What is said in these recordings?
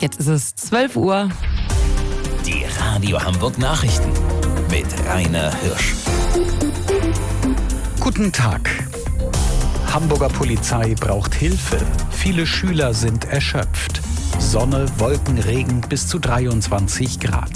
Jetzt ist es 12 Uhr. Die Radio Hamburg Nachrichten mit Rainer Hirsch. Guten Tag. Hamburger Polizei braucht Hilfe. Viele Schüler sind erschöpft. Sonne, Wolken, Regen bis zu 23 Grad.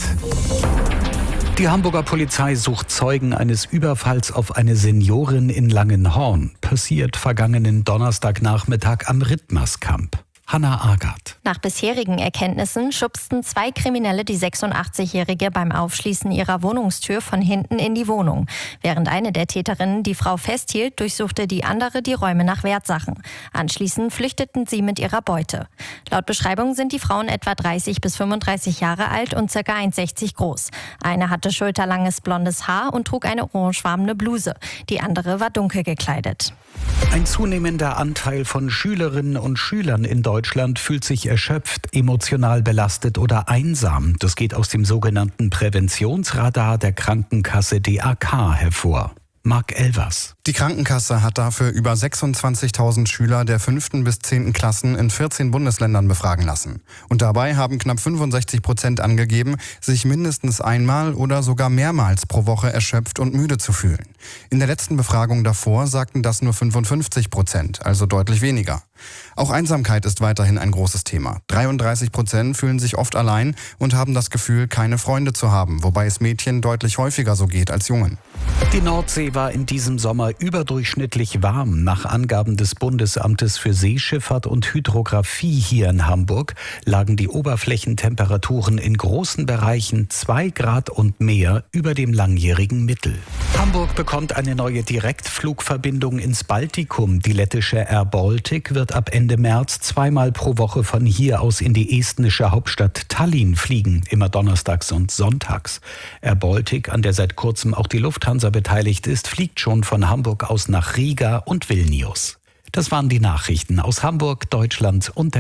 Die Hamburger Polizei sucht Zeugen eines Überfalls auf eine Seniorin in Langenhorn. Passiert vergangenen Donnerstagnachmittag am Rittmerskamp. Hanna Agard. Nach bisherigen Erkenntnissen schubsten 2 Kriminelle die 86-Jährige beim Aufschließen ihrer Wohnungstür von hinten in die Wohnung. Während eine der Täterinnen die Frau festhielt, durchsuchte die andere die Räume nach Wertsachen. Anschließend flüchteten sie mit ihrer Beute. Laut Beschreibung sind die Frauen etwa 30 bis 35 Jahre alt und ca. 1,60 groß. Eine hatte schulterlanges blondes Haar und trug eine orangefarbene Bluse. Die andere war dunkel gekleidet. Ein zunehmender Anteil von Schülerinnen und Schülern in Deutschland fühlt sich erschöpft, emotional belastet oder einsam. Das geht aus dem sogenannten Präventionsradar der Krankenkasse DAK hervor. Marc Elvers. Die Krankenkasse hat dafür über 26.000 Schüler der 5. bis 10. Klassen in 14 Bundesländern befragen lassen. Und dabei haben knapp 65% angegeben, sich mindestens einmal oder sogar mehrmals pro Woche erschöpft und müde zu fühlen. In der letzten Befragung davor sagten das nur 55%, also deutlich weniger. Auch Einsamkeit ist weiterhin ein großes Thema. 33% fühlen sich oft allein und haben das Gefühl, keine Freunde zu haben, wobei es Mädchen deutlich häufiger so geht als Jungen. Die Nordsee war in diesem Sommer überdurchschnittlich warm. Nach Angaben des Bundesamtes für Seeschifffahrt und Hydrographie hier in Hamburg lagen die Oberflächentemperaturen in großen Bereichen 2 Grad und mehr über dem langjährigen Mittel. Hamburg bekommt eine neue Direktflugverbindung ins Baltikum. Die lettische Air Baltic wird ab Ende März 2-mal pro Woche von hier aus in die estnische Hauptstadt Tallinn fliegen, immer donnerstags und sonntags. Air Baltic, an der seit kurzem auch die Lufthansa beteiligt ist, fliegt schon von Hamburg aus nach Riga und Vilnius. Das waren die Nachrichten aus Hamburg, Deutschland und der